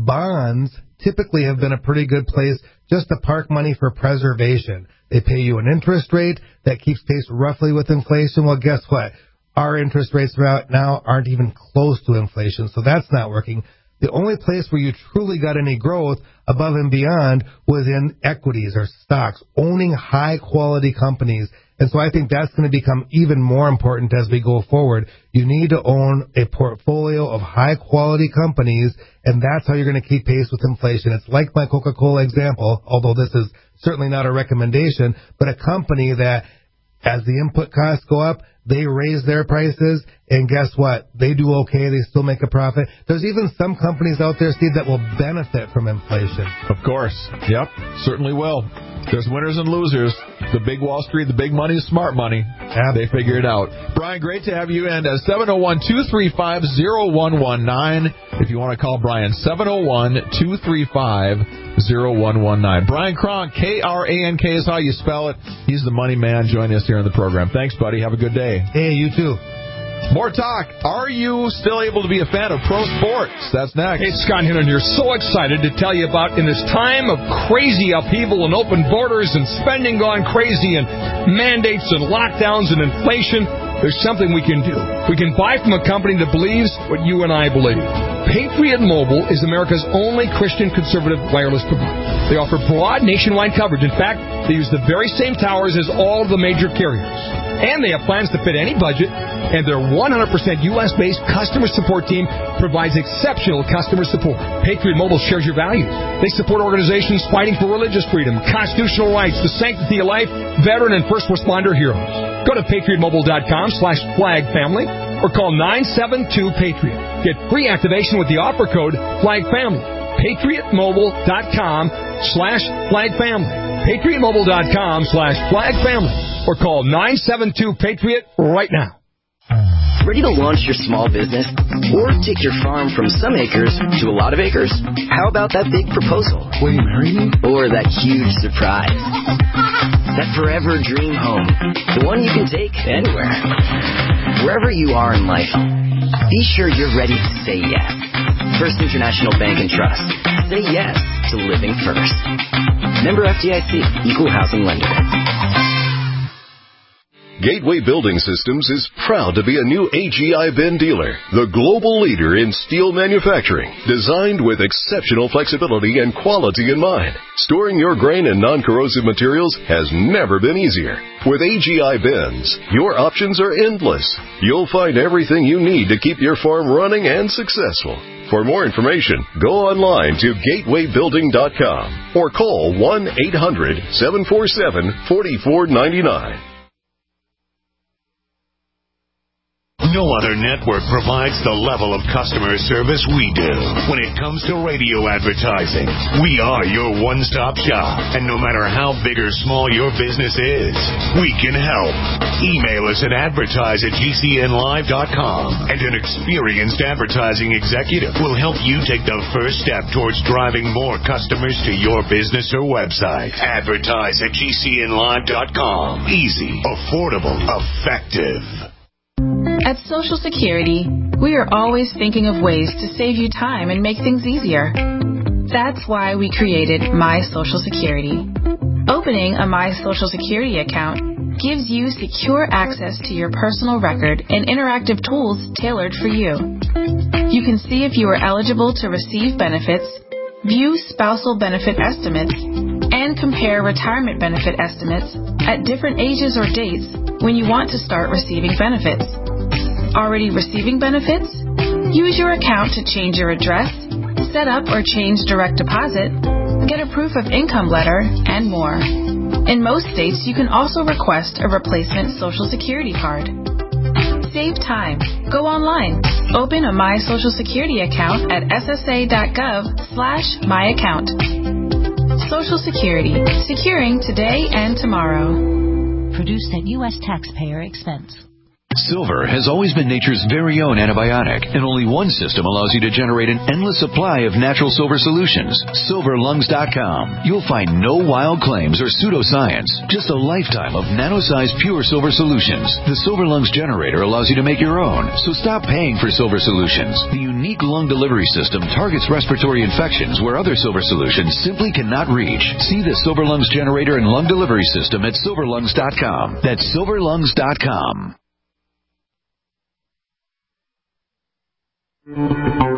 Bonds typically have been a pretty good place just to park money for preservation. They pay you an interest rate that keeps pace roughly with inflation. Well, guess what? Our interest rates right now aren't even close to inflation, so that's not working. The only place where you truly got any growth above and beyond was in equities or stocks, owning high-quality companies. And so I think that's going to become even more important as we go forward. You need to own a portfolio of high-quality companies, and that's how you're going to keep pace with inflation. It's like my Coca-Cola example, although this is certainly not a recommendation, but a company that as the input costs go up, they raise their prices, and guess what? They do okay. They still make a profit. There's even some companies out there, Steve, that will benefit from inflation. Of course. Yep, certainly will. There's winners and losers. The big Wall Street, the big money is smart money. Yeah. They figure it out. Brian, great to have you in. Uh, seven oh one, two three five, oh one one nine. If you want to call Brian, seven oh one, two three five, oh one one nine. Brian Kronk, K R A N K is how you spell it. He's the money man. Join us here on the program. Thanks, buddy. Have a good day. Hey, you too. More talk. Are you still able to be a fan of pro sports? That's next. Hey, Scott Hinton here. So excited to tell you about, in this time of crazy upheaval and open borders and spending gone crazy and mandates and lockdowns and inflation, there's something we can do. We can buy from a company that believes what you and I believe. Patriot Mobile is America's only Christian conservative wireless provider. They offer broad nationwide coverage. In fact, they use the very same towers as all of the major carriers. And they have plans to fit any budget, and their one hundred percent U S-based customer support team provides exceptional customer support. Patriot Mobile shares your values. They support organizations fighting for religious freedom, constitutional rights, the sanctity of life, veteran and first responder heroes. Go to patriot mobile dot com slash flag family or call nine seven two PATRIOT. Get free activation with the offer code FLAGFAMILY. patriot mobile dot com slash flag family. patriot mobile dot com slash flag family. Or call nine seven two PATRIOT right now. Ready to launch your small business? Or take your farm from some acres to a lot of acres? How about that big proposal? Will you marry me? Or that huge surprise? That forever dream home. The one you can take anywhere. Wherever you are in life, be sure you're ready to say yes. First International Bank and Trust. Say yes to living first. Member F D I C. Equal Housing Lender. Gateway Building Systems is proud to be a new A G I Ben dealer, the global leader in steel manufacturing, designed with exceptional flexibility and quality in mind. Storing your grain and non-corrosive materials has never been easier. With A G I Bens, your options are endless. You'll find everything you need to keep your farm running and successful. For more information, go online to gateway building dot com or call one eight hundred seven four seven four four nine nine. No other network provides the level of customer service we do. When it comes to radio advertising, we are your one-stop shop. And no matter how big or small your business is, we can help. Email us at advertise at G C N live dot com, and an experienced advertising executive will help you take the first step towards driving more customers to your business or website. Advertise at G C N live dot com. Easy, affordable, effective. At Social Security, we are always thinking of ways to save you time and make things easier. That's why we created My Social Security. Opening a My Social Security account gives you secure access to your personal record and interactive tools tailored for you. You can see if you are eligible to receive benefits, view spousal benefit estimates, and compare retirement benefit estimates at different ages or dates when you want to start receiving benefits. Already receiving benefits? Use your account to change your address, set up or change direct deposit, get a proof of income letter, and more. In most states, you can also request a replacement Social Security card. Save time. Go online. Open a My Social Security account at S S A dot gov slash my account. Social Security. Securing today and tomorrow. Produced at U S taxpayer expense. Silver has always been nature's very own antibiotic, and only one system allows you to generate an endless supply of natural silver solutions. silver lungs dot com. You'll find no wild claims or pseudoscience, just a lifetime of nano-sized pure silver solutions. The Silver Lungs generator allows you to make your own, so stop paying for silver solutions. The unique lung delivery system targets respiratory infections where other silver solutions simply cannot reach. See the Silver Lungs generator and lung delivery system at silver lungs dot com. That's silver lungs dot com. What's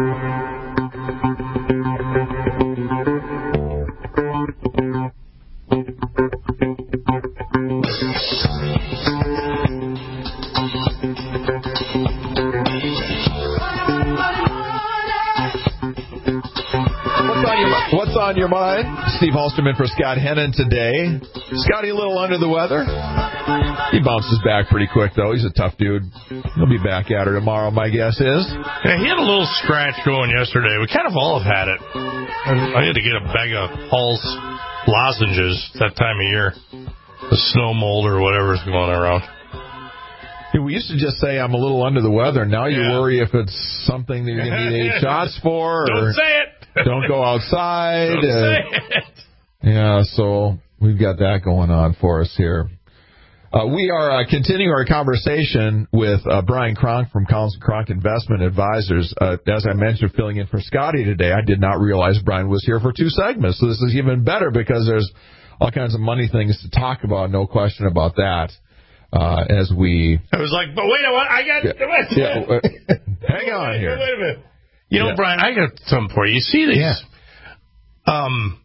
on your, what's on your mind? Steve Halsterman for Scott Hennon today. Scotty a little under the weather. He bounces back pretty quick, though. He's a tough dude. He'll be back at her tomorrow, my guess is. Yeah, he had a little scratch going yesterday. We kind of all have had it. I had to get a bag of Hall's lozenges that time of year. The snow mold or whatever's going around. Yeah, we used to just say I'm a little under the weather. Now you yeah. worry if it's something that you're going to need eight shots for. Don't or say it. Don't go outside. Don't uh, say it. Yeah, so we've got that going on for us here. Uh, we are uh, continuing our conversation with uh, Brian Kronk from Collins and Kronk Investment Advisors. Uh, as I mentioned, filling in for Scotty today, I did not realize Brian was here for two segments. So this is even better because there's all kinds of money things to talk about, no question about that. Uh, as we... I was like, but wait a minute, I got... Yeah, yeah, uh, hang on wait, here. Wait a minute. You know, yeah. Brian, I got something for you. You see these yeah. um,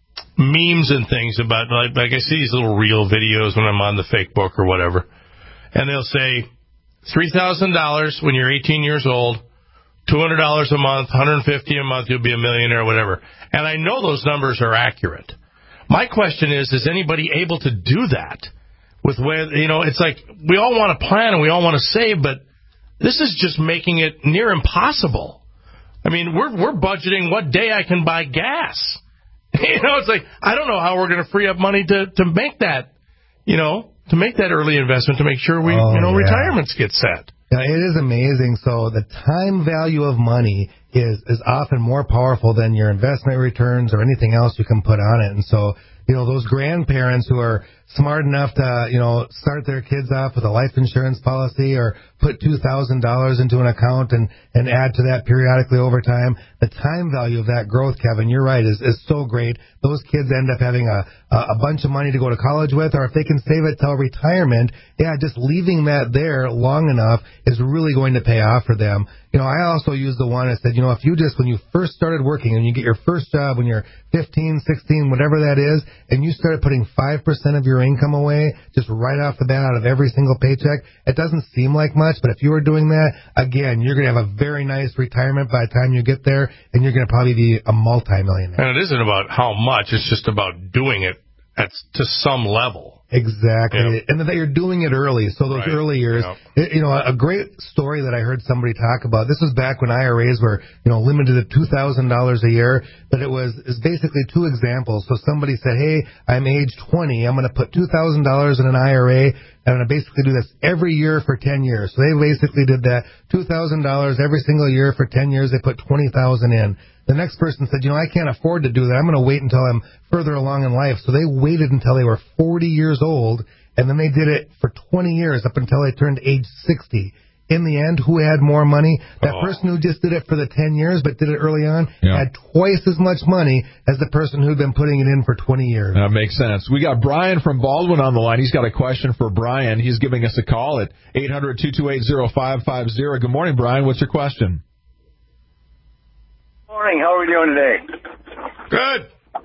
memes and things about, like, like I see these little reel videos when I'm on the fake book or whatever, and they'll say three thousand dollars when you're eighteen years old, two hundred dollars a month, one hundred fifty dollars a month, you'll be a millionaire, whatever. And I know those numbers are accurate. My question is, is anybody able to do that? With where, you know, it's like we all want to plan and we all want to save, but this is just making it near impossible. I mean, we're we're budgeting what day I can buy gas. You know, it's like I don't know how we're going to free up money to, to make that, you know, to make that early investment to make sure we, oh, you know, yeah. retirements get set. Yeah, it is amazing. So the time value of money is is often more powerful than your investment returns or anything else you can put on it. And so, you know, those grandparents who are smart enough to, you know, start their kids off with a life insurance policy or put two thousand dollars into an account and, and add to that periodically over time, the time value of that growth, Kevin, you're right, is, is so great. Those kids end up having a, a bunch of money to go to college with, or if they can save it till retirement, yeah, just leaving that there long enough is really going to pay off for them. You know, I also used the one that said, you know, if you just, when you first started working and you get your first job when you're fifteen, sixteen, whatever that is, and you started putting five percent of your income away just right off the bat out of every single paycheck, it doesn't seem like much, but if you were doing that, again, you're going to have a very nice retirement by the time you get there, and you're going to probably be a multimillionaire. And it isn't about how much, it's just about doing it at to some level. Exactly. Yep. And that you're doing it early. So those right. early years, yep. it, you know, a great story that I heard somebody talk about, this was back when I R As were, you know, limited to two thousand dollars a year, but it was, is basically two examples. So somebody said, hey, I'm age twenty, I'm going to put two thousand dollars in an I R A, and I'm going to basically do this every year for ten years. So they basically did that, two thousand dollars every single year for ten years, they put twenty thousand dollars in. The next person said, you know, I can't afford to do that. I'm going to wait until I'm further along in life. So they waited until they were forty years old, and then they did it for twenty years up until they turned age sixty. In the end, who had more money? That oh. person who just did it for the ten years but did it early on yeah. had twice as much money as the person who'd been putting it in for twenty years. That makes sense. We got Brian from Baldwin on the line. He's got a question for Brian. He's giving us a call at eight hundred, two two eight, zero five five zero. Good morning, Brian. What's your question? Morning. How are we doing today? Good.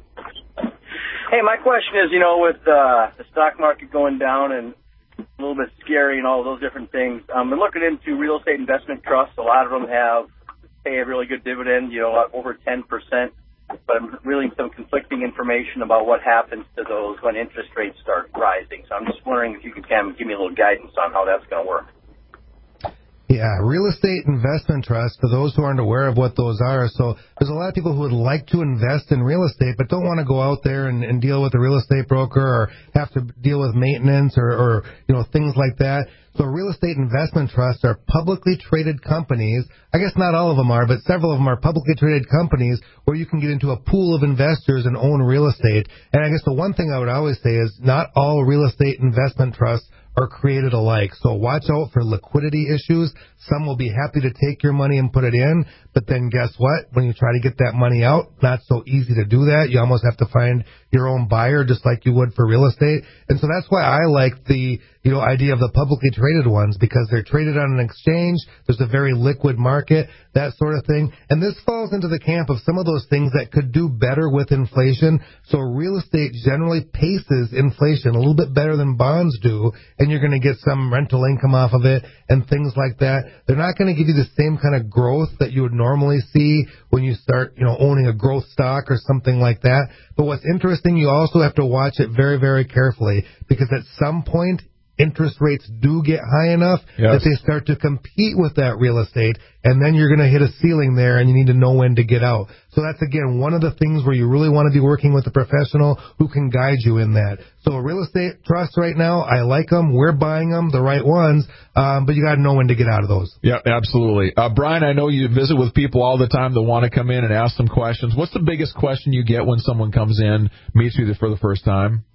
Hey, my question is, you know, with uh, the stock market going down and a little bit scary and all those different things, um, we're looking into real estate investment trusts. A lot of them have pay a really good dividend, you know, over ten percent. But I'm really some conflicting information about what happens to those when interest rates start rising. So I'm just wondering if you could kind of give me a little guidance on how that's going to work. Yeah, real estate investment trusts, for those who aren't aware of what those are. So there's a lot of people who would like to invest in real estate but don't want to go out there and, and deal with a real estate broker or have to deal with maintenance or, or, you know, things like that. So real estate investment trusts are publicly traded companies. I guess not all of them are, but several of them are publicly traded companies where you can get into a pool of investors and own real estate. And I guess the one thing I would always say is not all real estate investment trusts are created alike. So watch out for liquidity issues. Some will be happy to take your money and put it in, but then guess what? When you try to get that money out, not so easy to do that. You almost have to find your own buyer just like you would for real estate. And so that's why I like the, you know, idea of the publicly traded ones, because they're traded on an exchange. There's a very liquid market, that sort of thing. And this falls into the camp of some of those things that could do better with inflation. So real estate generally paces inflation a little bit better than bonds do, and you're going to get some rental income off of it and things like that. They're not going to give you the same kind of growth that you would normally see when you start, you know, owning a growth stock or something like that. But what's interesting, you also have to watch it very, very carefully, because at some point, interest rates do get high enough yes. that they start to compete with that real estate, and then you're going to hit a ceiling there, and you need to know when to get out. So that's, again, one of the things where you really want to be working with a professional who can guide you in that. So real estate trusts right now, I like them. We're buying them, the right ones, um, but you got to know when to get out of those. Yeah, absolutely. Uh, Brian, I know you visit with people all the time that want to come in and ask some questions. What's the biggest question you get when someone comes in, meets you for the first time?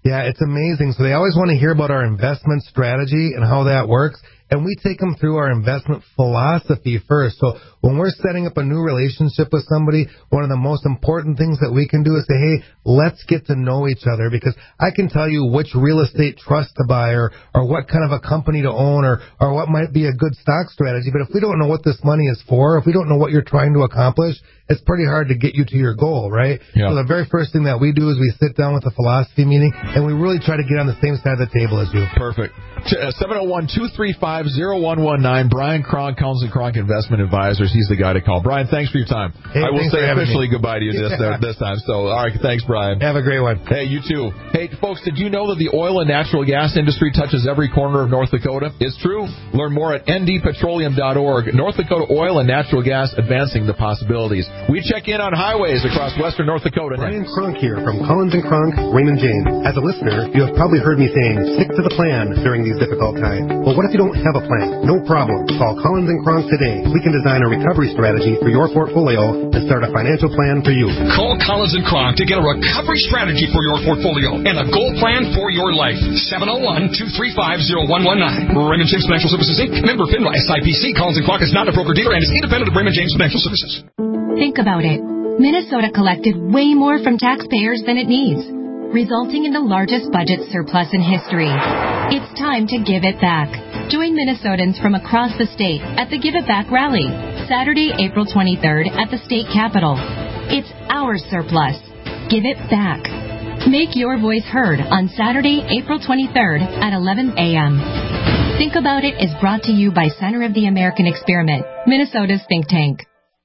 Yeah, it's amazing. So they always want to hear about our investment strategy and how that works. And we take them through our investment philosophy first. So when we're setting up a new relationship with somebody, one of the most important things that we can do is say, hey, let's get to know each other, because I can tell you which real estate trust to buy or, or what kind of a company to own or, or what might be a good stock strategy. But if we don't know what this money is for, if we don't know what you're trying to accomplish, it's pretty hard to get you to your goal, right? Yeah. So the very first thing that we do is we sit down with a philosophy meeting, and we really try to get on the same side of the table as you. Perfect. seven oh one, two three five, oh one one nine. Brian Kronk, Collins and Kronk Investment Advisors. He's the guy to call. Brian, thanks for your time. Hey, I will say officially me. goodbye to you this, Yeah. uh, this time. So, all right, thanks, Brian. Have a great one. Hey, you too. Hey, folks, did you know that the oil and natural gas industry touches every corner of North Dakota? It's true. Learn more at N D petroleum dot org. North Dakota Oil and Natural Gas, advancing the possibilities. We check in on highways across western North Dakota. Brian Kronk here from Collins and Kronk, Raymond James. As a listener, you have probably heard me saying, stick to the plan during these difficult times. Well, what if you don't have a plan? No problem. Call Collins and Kronk today. We can design a recovery strategy for your portfolio and start a financial plan for you. Call Collins and Kronk to get a recovery strategy for your portfolio and a goal plan for your life. seven oh one, two three five, oh one one nine. Raymond James Financial Services, Incorporated. Member FINRA S I P C. Collins and Kronk is not a broker-dealer and is independent of Raymond James Financial Services. Think about it. Minnesota collected way more from taxpayers than it needs, resulting in the largest budget surplus in history. It's time to give it back. Join Minnesotans from across the state at the Give It Back Rally, Saturday, April twenty-third at the state capitol. It's our surplus. Give it back. Make your voice heard on Saturday, April twenty-third at eleven a.m. Think About It is brought to you by Center of the American Experiment, Minnesota's think tank.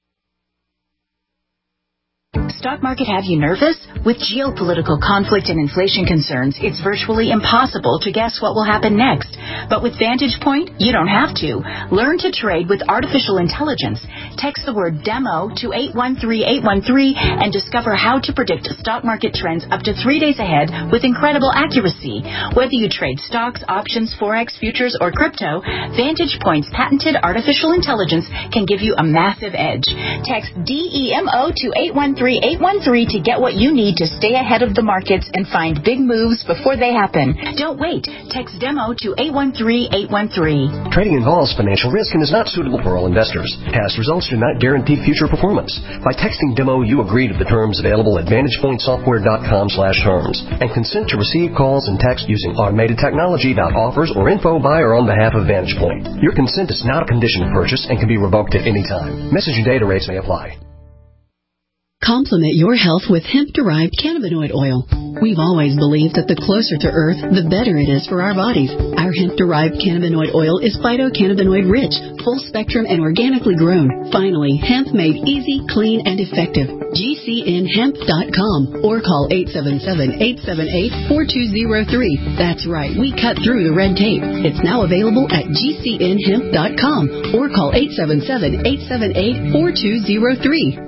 Stock market have you nervous? With geopolitical conflict and inflation concerns, it's virtually impossible to guess what will happen next. But with Vantage Point, you don't have to. Learn to trade with artificial intelligence. Text the word DEMO to eight one three eight one three and discover how to predict stock market trends up to three days ahead with incredible accuracy. Whether you trade stocks, options, forex, futures, or crypto, Vantage Point's patented artificial intelligence can give you a massive edge. Text DEMO to eight one three eight one three to get what you need to stay ahead of the markets and find big moves before they happen. Don't wait. Text DEMO to eight one three eight one three. Trading involves financial risk and is not suitable for all investors. Past results do not guarantee future performance. By texting DEMO, you agree to the terms available at vantage point software dot com slash terms and consent to receive calls and text using automated technology about offers or info by or on behalf of Vantage Point. Your consent is not a condition of purchase and can be revoked at any time. Message and data rates may apply. Complement your health with hemp-derived cannabinoid oil. We've always believed that the closer to Earth, the better it is for our bodies. Our hemp-derived cannabinoid oil is phytocannabinoid-rich, full-spectrum, and organically grown. Finally, hemp made easy, clean, and effective. G C N hemp dot com or call eight seven seven, eight seven eight, four two zero three. That's right, we cut through the red tape. It's now available at G C N hemp dot com or call eight seven seven, eight seven eight, four two zero three.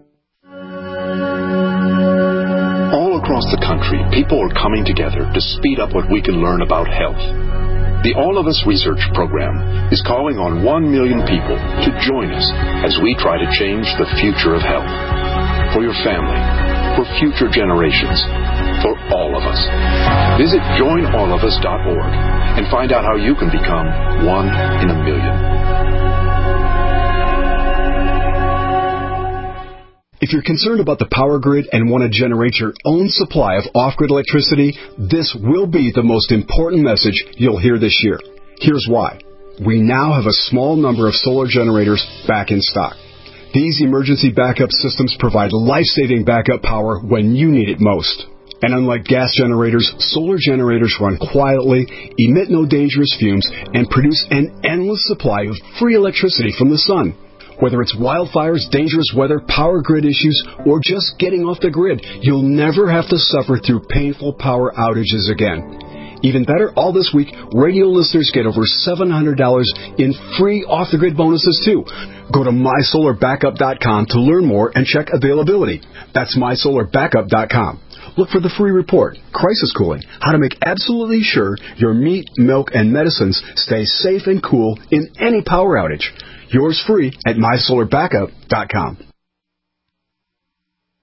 Across the country, people are coming together to speed up what we can learn about health. The All of Us Research Program is calling on one million people to join us as we try to change the future of health. For your family, for future generations, for all of us. Visit join all of us dot org and find out how you can become one in a million. If you're concerned about the power grid and want to generate your own supply of off-grid electricity, this will be the most important message you'll hear this year. Here's why. We now have a small number of solar generators back in stock. These emergency backup systems provide life-saving backup power when you need it most. And unlike gas generators, solar generators run quietly, emit no dangerous fumes, and produce an endless supply of free electricity from the sun. Whether it's wildfires, dangerous weather, power grid issues, or just getting off the grid, you'll never have to suffer through painful power outages again. Even better, all this week, radio listeners get over seven hundred dollars in free off-the-grid bonuses, too. Go to my solar backup dot com to learn more and check availability. That's my solar backup dot com. Look for the free report, Crisis Cooling, how to make absolutely sure your meat, milk, and medicines stay safe and cool in any power outage. Yours free at my solar backup dot com.